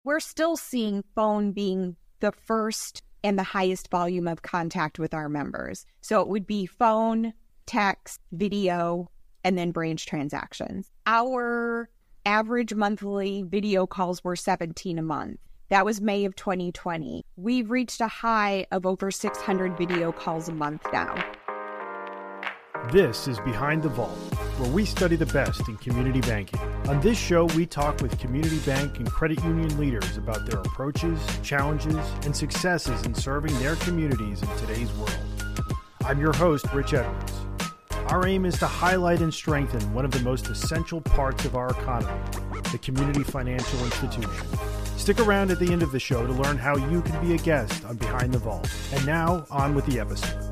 we're still seeing phone being the first and the highest volume of contact with our members. So it would be phone, text, video, and then branch transactions. Our average monthly video calls were 17 a month. That was May of 2020. We've reached a high of over 600 video calls a month now. This is Behind the Vault, where we study the best in community banking. On this show, we talk with community bank and credit union leaders about their approaches, challenges, and successes in serving their communities in today's world. I'm your host, Rich Edwards. Our aim is to highlight and strengthen one of the most essential parts of our economy, the community financial institution. Stick around at the end of the show to learn how you can be a guest on Behind the Vault. And now, on with the episode.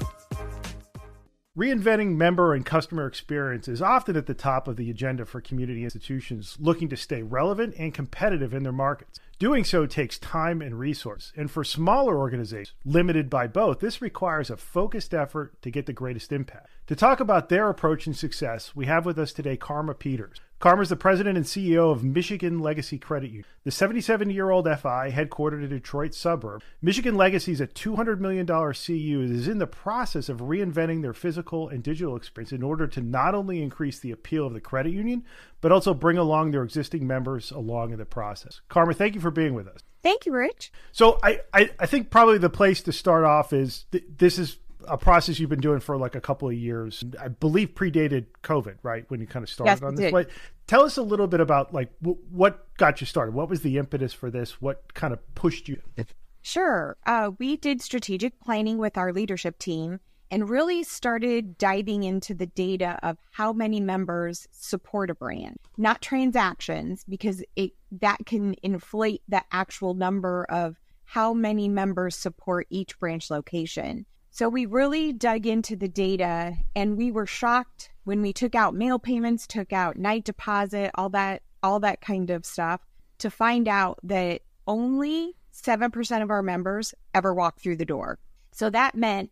Reinventing member and customer experience is often at the top of the agenda for community institutions looking to stay relevant and competitive in their markets. Doing so takes time and resource, and for smaller organizations limited by both, this requires a focused effort to get the greatest impact. To talk about their approach and success, we have with us today Karma Peters. Karma is the president and CEO of Michigan Legacy Credit Union. The 77-year-old FI, headquartered in Detroit suburb, Michigan Legacy is a $200 million CU and is in the process of reinventing their physical and digital experience in order to not only increase the appeal of the credit union, but also bring along their existing members along in the process. Karma, thank you for being with us. Thank you, Rich. So I think probably the place to start off is this is a process you've been doing for like a couple of years. I believe predated COVID, right? When you kind of started on this. But tell us a little bit about like what got you started. What was the impetus for this? What kind of pushed you? Sure. We did strategic planning with our leadership team and really started diving into the data of how many members support a brand, not transactions, because that can inflate the actual number of how many members support each branch location. So we really dug into the data, and we were shocked when we took out mail payments, took out night deposit, all that kind of stuff, to find out that only 7% of our members ever walked through the door. So that meant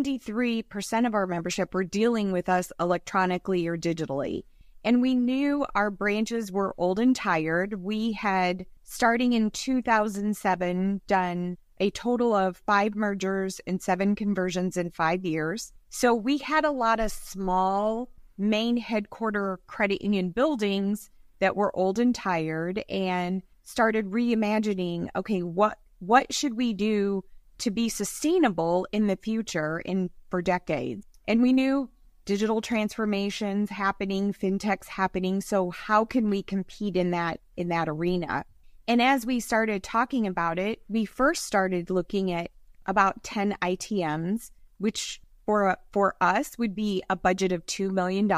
93% of our membership were dealing with us electronically or digitally. And we knew our branches were old and tired. We had, starting in 2007, done a total of 5 mergers and 7 conversions in 5 years. So we had a lot of small main headquarter credit union buildings that were old and tired, and started reimagining, okay, what should we do to be sustainable in the future and for decades? And we knew digital transformations happening, fintechs happening. So how can we compete in that arena? And as we started talking about it, we first started looking at about 10 ITMs, which for us would be a budget of $2 million.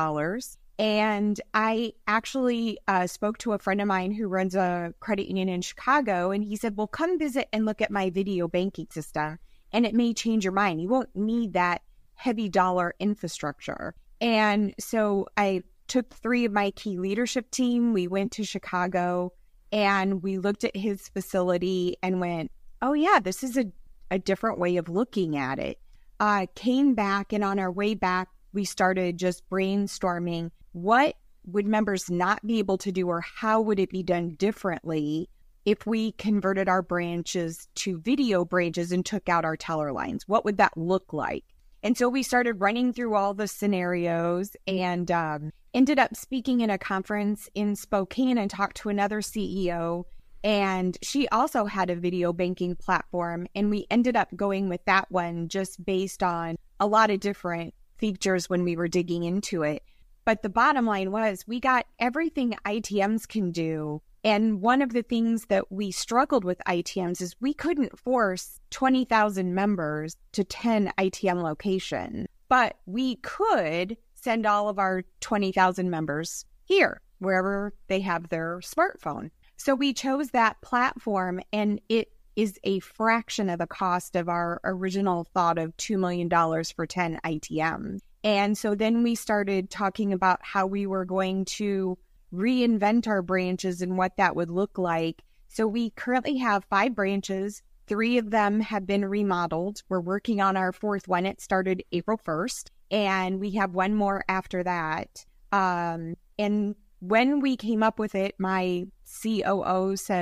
And I actually spoke to a friend of mine who runs a credit union in Chicago, and he said, well, come visit and look at my video banking system, and it may change your mind. You won't need that heavy dollar infrastructure. And so I took 3 of my key leadership team. We went to Chicago, and we looked at his facility and went, oh yeah, this is a different way of looking at it. Came back, and on our way back, we started just brainstorming what would members not be able to do, or how would it be done differently if we converted our branches to video branches and took out our teller lines? What would that look like? And so we started running through all the scenarios, and ended up speaking in a conference in Spokane and talked to another CEO, and she also had a video banking platform, and we ended up going with that one just based on a lot of different features when we were digging into it. But the bottom line was we got everything ITMs can do. And one of the things that we struggled with ITMs is we couldn't force 20,000 members to 10 ITM locations, but we could send all of our 20,000 members here, wherever they have their smartphone. So we chose that platform, and it is a fraction of the cost of our original thought of $2 million for 10 ITMs. And so then we started talking about how we were going to reinvent our branches and what that would look like. So we currently have 5 branches. 3 of them have been remodeled. We're working on our 4th one. It started April 1st, and we have 1 more after that. And when we came up with it, my COO said,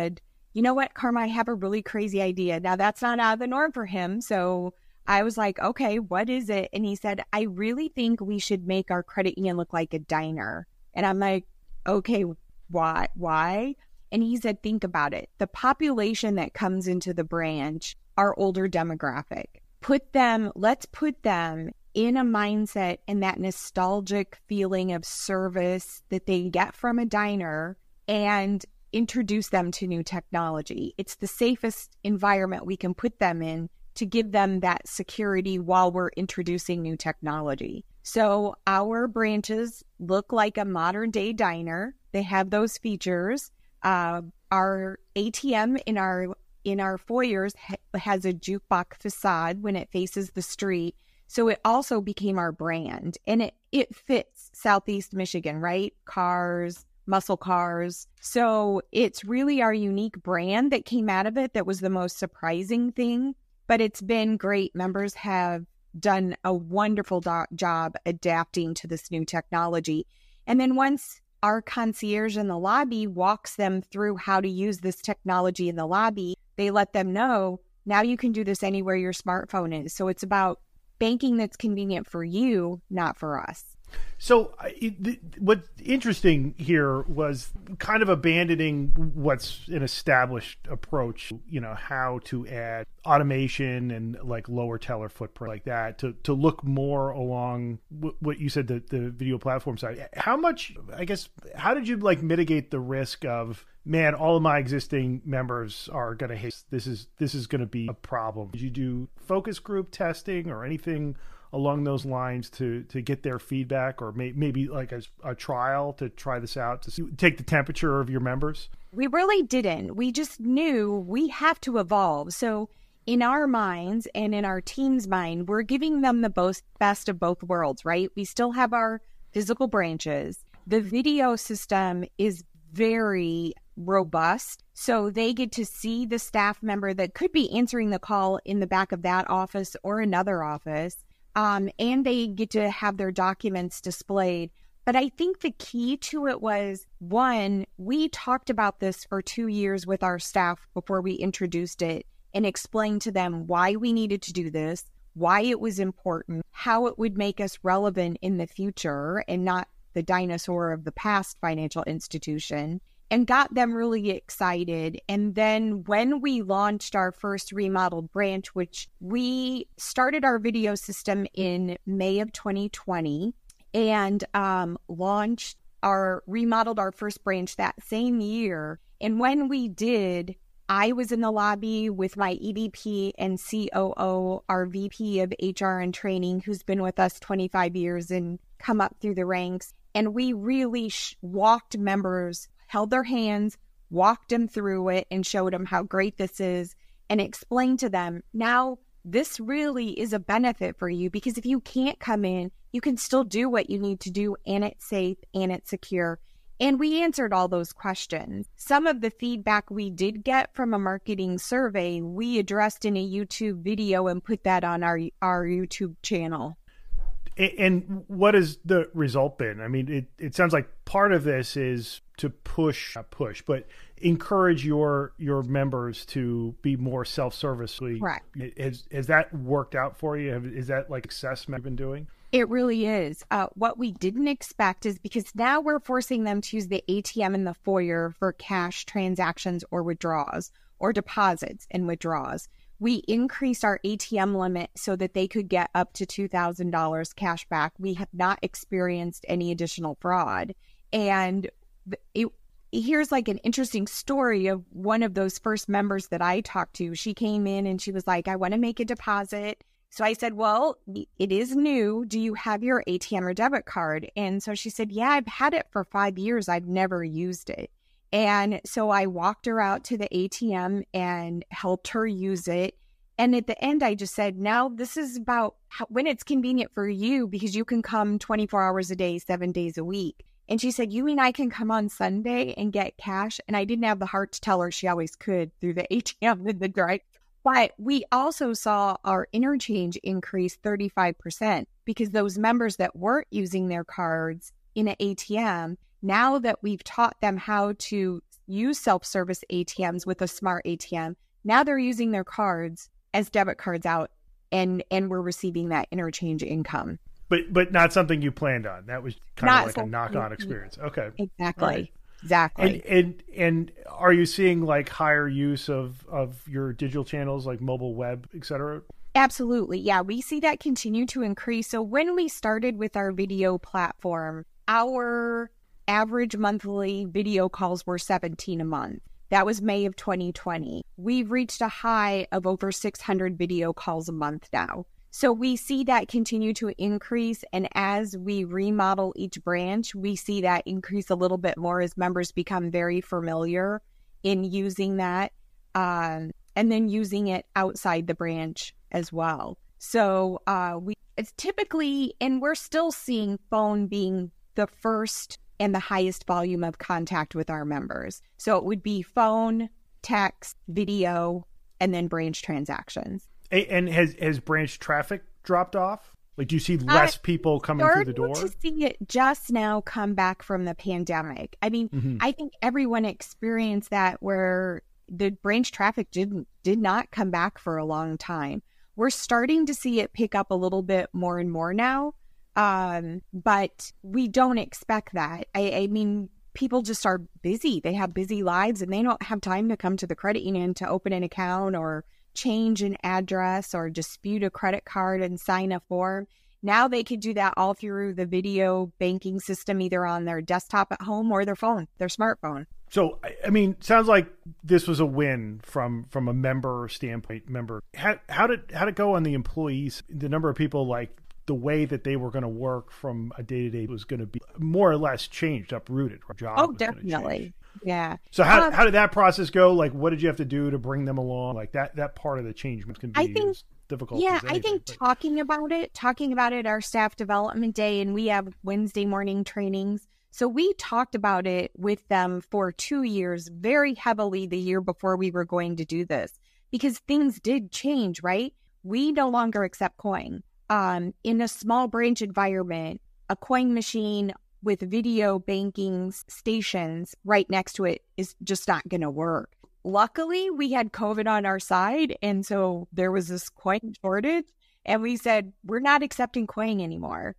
you know what, Karma, I have a really crazy idea. Now, that's not out of the norm for him. So I was like, okay, what is it? And he said, I really think we should make our credit union look like a diner. And I'm like, okay, why? And he said, think about it. The population that comes into the branch are older demographic. Let's put them in a mindset and that nostalgic feeling of service that they get from a diner and introduce them to new technology. It's the safest environment we can put them in to give them that security while we're introducing new technology. So our branches look like a modern day diner. They have those features. Our ATM in our foyers has a jukebox facade when it faces the street. So it also became our brand, and it fits Southeast Michigan, right? Cars, muscle cars. So it's really our unique brand that came out of it that was the most surprising thing, but it's been great. Members have done a wonderful job adapting to this new technology. And then once our concierge in the lobby walks them through how to use this technology in the lobby, they let them know, now you can do this anywhere your smartphone is. So it's about banking that's convenient for you, not for us. So what's interesting here was kind of abandoning what's an established approach, how to add automation and like lower teller footprint like that to look more along what you said, the video platform side. How did you like mitigate the risk of, man, all of my existing members are going to hate this is going to be a problem? Did you do focus group testing or anything along those lines to get their feedback, or maybe like a trial to try this out, to take the temperature of your members? We really didn't. We just knew we have to evolve. So in our minds and in our team's mind, we're giving them the best of both worlds, right? We still have our physical branches. The video system is very robust. So they get to see the staff member that could be answering the call in the back of that office or another office. And they get to have their documents displayed. But I think the key to it was, one, we talked about this for 2 years with our staff before we introduced it and explained to them why we needed to do this, why it was important, how it would make us relevant in the future and not the dinosaur of the past financial institution, and got them really excited. And then when we launched our first remodeled branch, which we started our video system in May of 2020 and remodeled our first branch that same year. And when we did, I was in the lobby with my EVP and COO, our VP of HR and training, who's been with us 25 years and come up through the ranks. And we really walked members, held their hands, walked them through it, and showed them how great this is, and explained to them, now this really is a benefit for you, because if you can't come in, you can still do what you need to do, and it's safe and it's secure. And we answered all those questions. Some of the feedback we did get from a marketing survey, we addressed in a YouTube video and put that on our YouTube channel. And what has the result been? I mean, it sounds like part of this is to not push, but encourage your members to be more self-service. Correct. Has that worked out for you? Is that like success you've been doing? It really is. What we didn't expect is, because now we're forcing them to use the ATM in the foyer for cash transactions or withdrawals or deposits and withdrawals. We increased our ATM limit so that they could get up to $2,000 cash back. We have not experienced any additional fraud. And here's like an interesting story of one of those first members that I talked to. She came in and she was like, I want to make a deposit. So I said, well, it is new. Do you have your ATM or debit card? And so she said, yeah, I've had it for 5 years. I've never used it. And so I walked her out to the ATM and helped her use it. And at the end, I just said, now this is about when it's convenient for you, because you can come 24 hours a day, 7 days a week. And she said, you mean I can come on Sunday and get cash? And I didn't have the heart to tell her she always could through the ATM and the drive. But we also saw our interchange increase 35%, because those members that weren't using their cards in an ATM, now that we've taught them how to use self-service ATMs with a smart ATM. Now they're using their cards as debit cards out, and we're receiving that interchange income. But not something you planned on. That was kind of like a knock-on experience. Okay. Exactly. Right. Exactly. And are you seeing like higher use of your digital channels like mobile, web, et cetera? Absolutely. Yeah, we see that continue to increase. So when we started with our video platform, our average monthly video calls were 17 a month. That was May of 2020. We've reached a high of over 600 video calls a month now. So we see that continue to increase. And as we remodel each branch, we see that increase a little bit more as members become very familiar in using that and then using it outside the branch as well. So it's typically, and we're still seeing phone being the first and the highest volume of contact with our members. So it would be phone, text, video, and then branch transactions. And has branch traffic dropped off? Like, do you see less people coming through the door? To see it just now come back from the pandemic. I mean, I think everyone experienced that where the branch traffic did not come back for a long time. We're starting to see it pick up a little bit more and more now. But we don't expect that. I mean, people just are busy. They have busy lives and they don't have time to come to the credit union to open an account or change an address or dispute a credit card and sign a form. Now they could do that all through the video banking system, either on their desktop at home or their phone, their smartphone. So, I mean, sounds like this was a win from a member standpoint. How did it go on the employees? The number of people, like the way that they were going to work from a day-to-day was going to be more or less changed, uprooted. Oh, definitely. Yeah. So how did that process go? Like, what did you have to do to bring them along? Like that part of the change can be as difficult. Yeah, as anything, I think talking about it, our staff development day, and we have Wednesday morning trainings. So we talked about it with them for 2 years, very heavily the year before we were going to do this, because things did change, right? We no longer accept coin. In a small branch environment, a coin machine with video banking stations right next to it is just not going to work. Luckily, we had COVID on our side, and so there was this coin shortage, and we said, we're not accepting coin anymore.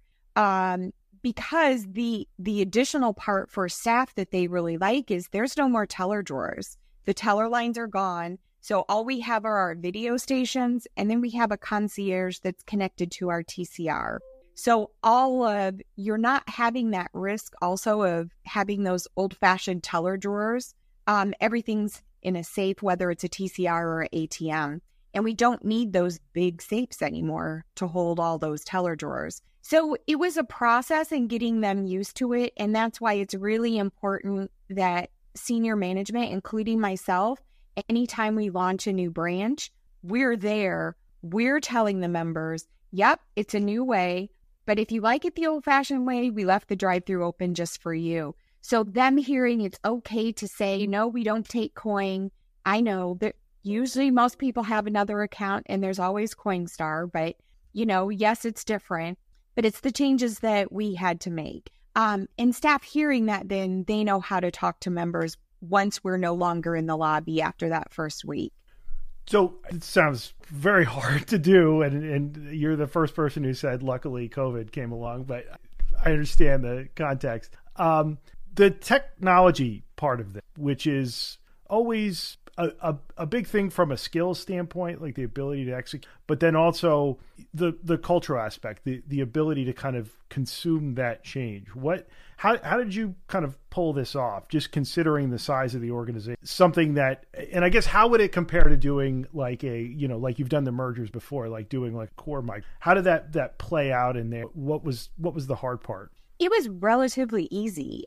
Because the additional part for staff that they really like is there's no more teller drawers. The teller lines are gone. So all we have are our video stations, and then we have a concierge that's connected to our TCR. So you're not having that risk also of having those old-fashioned teller drawers. Everything's in a safe, whether it's a TCR or an ATM. And we don't need those big safes anymore to hold all those teller drawers. So it was a process in getting them used to it. And that's why it's really important that senior management, including myself, anytime we launch a new branch, we're there. We're telling the members, yep, it's a new way. But if you like it the old-fashioned way, we left the drive-thru open just for you. So them hearing it's okay to say, no, we don't take coin. I know that usually most people have another account and there's always Coinstar, but yes, it's different, but it's the changes that we had to make. And staff hearing that, then they know how to talk to members once we're no longer in the lobby after that first week. So it sounds very hard to do. And you're the first person who said, luckily COVID came along, but I understand the context. The technology part of it, which is always a big thing from a skills standpoint, like the ability to execute, but then also the cultural aspect, the ability to kind of consume that change. How did you kind of pull this off, just considering the size of the organization? Something that, and I guess how would it compare to doing like like you've done the mergers before, like doing like core mic? How did that play out in there? What was the hard part? It was relatively easy.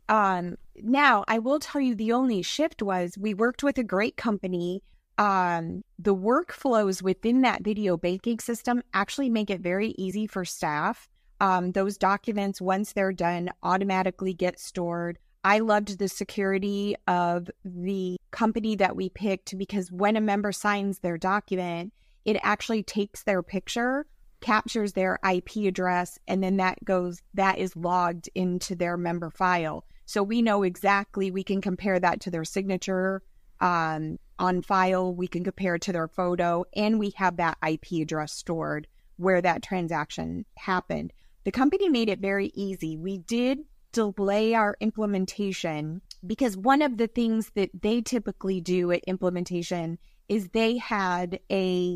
Now, I will tell you the only shift was we worked with a great company. The workflows within that video banking system actually make it very easy for staff. Those documents, once they're done, automatically get stored. I loved the security of the company that we picked because when a member signs their document, it actually takes their picture, captures their IP address, and then that is logged into their member file. So we know exactly, we can compare that to their signature on file, we can compare it to their photo, and we have that IP address stored where that transaction happened. The company made it very easy. We did delay our implementation because one of the things that they typically do at implementation is they had a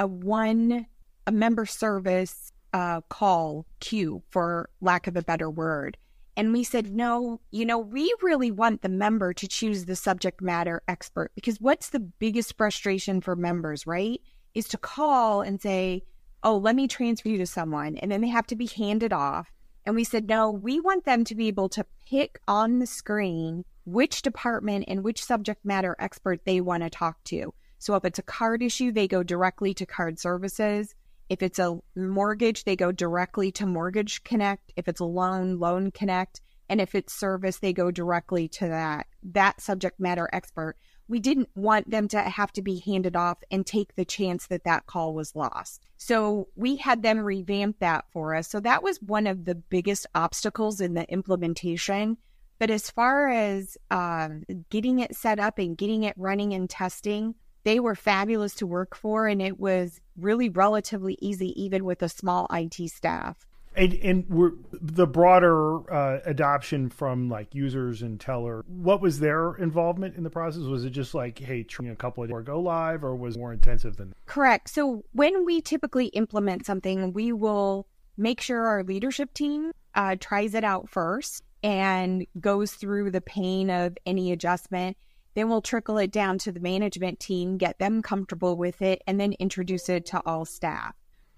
member service call queue, for lack of a better word. And we said, no, we really want the member to choose the subject matter expert, because what's the biggest frustration for members, right? Is to call and say, oh, let me transfer you to someone. And then they have to be handed off. And we said, no, we want them to be able to pick on the screen which department and which subject matter expert they want to talk to. So if it's a card issue, they go directly to Card Services. If it's a mortgage, they go directly to Mortgage Connect. If it's a Loan Connect. And if it's service, they go directly to that subject matter expert. We didn't want them to have to be handed off and take the chance that that call was lost. So we had them revamp that for us. So that was one of the biggest obstacles in the implementation. But as far as getting it set up and getting it running and testing, they were fabulous to work for, and it was really relatively easy, even with a small IT staff. And the broader adoption from like users and teller, what was their involvement in the process? Was it just like, hey, train a couple of or go live, or was it more intensive than that? Correct. So when we typically implement something, we will make sure our leadership team tries it out first and goes through the pain of any adjustment. Then we'll trickle it down to the management team, get them comfortable with it, and then introduce it to all staff.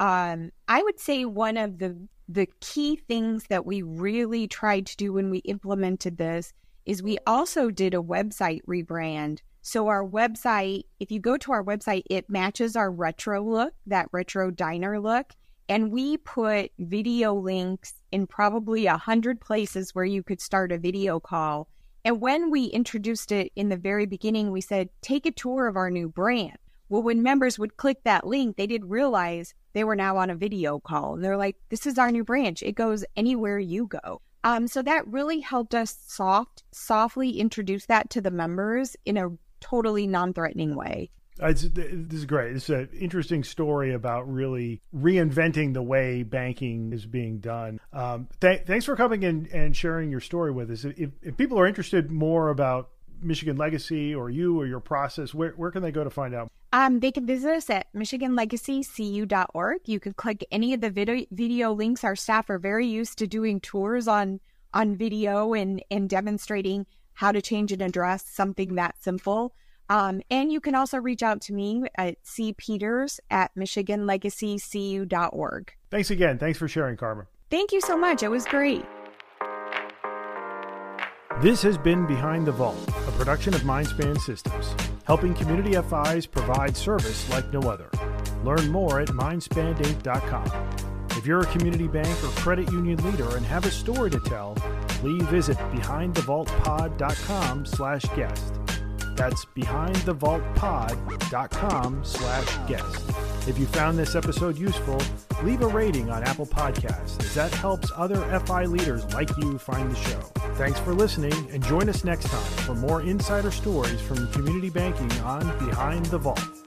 I would say one of the key things that we really tried to do when we implemented this is we also did a website rebrand. So our website, if you go to our website, it matches our retro look, that retro diner look. And we put video links in probably 100 places where you could start a video call. And when we introduced it in the very beginning, we said, take a tour of our new brand. Well, when members would click that link, they didn't realize they were now on a video call. And they're like, this is our new branch. It goes anywhere you go. So that really helped us softly introduce that to the members in a totally non-threatening way. This is great. It's an interesting story about really reinventing the way banking is being done. Thanks for coming in and sharing your story with us. If people are interested more about Michigan Legacy or you or your process, where can they go to find out? They can visit us at michiganlegacycu.org. You can click any of the video links. Our staff are very used to doing tours on video and demonstrating how to change an address, something that simple. And you can also reach out to me at cpeters@michiganlegacycu.org. Thanks again. Thanks for sharing, Karma. Thank you so much. It was great. This has been Behind the Vault, a production of Mindspan Systems, helping community FIs provide service like no other. Learn more at mindspandinc.com. If you're a community bank or credit union leader and have a story to tell, please visit behindthevaultpod.com/guest. That's behindthevaultpod.com/guest. If you found this episode useful, leave a rating on Apple Podcasts, as that helps other FI leaders like you find the show. Thanks for listening, and join us next time for more insider stories from community banking on Behind the Vault.